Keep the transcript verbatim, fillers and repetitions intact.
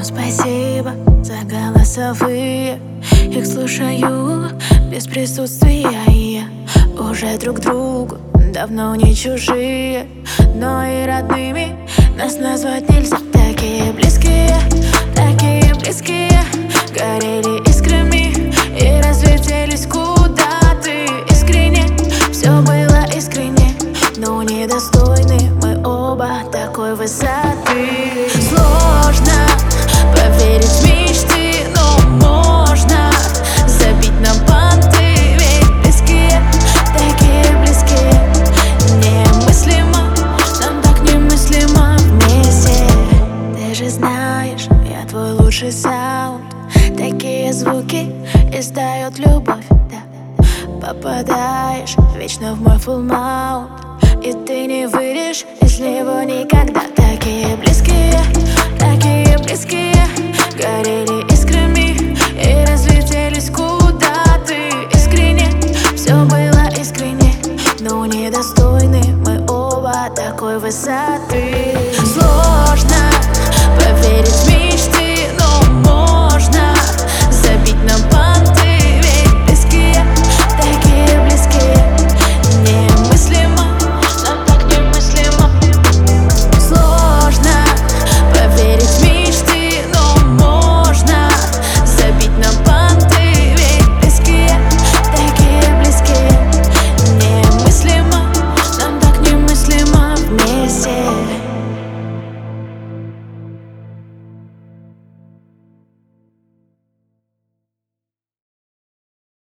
Но спасибо за голосовые. Их слушаю без присутствия. Я уже друг другу давно не чужие, но и родными нас назвать нельзя. Такие близкие, такие близкие, горели искрами и разлетелись куда-то искренне. Все было искренне, но недостойны мы оба такой высоты. Сложно поверить в мечты, но можно забить на банты. Ведь близкие, такие близкие, немыслимо, нам так немыслимо вместе. Ты же знаешь, я твой лучший саунд. Такие звуки издает любовь, да. Попадаешь вечно в мой full mount, и ты не выйдешь из него никогда. Такие близкие,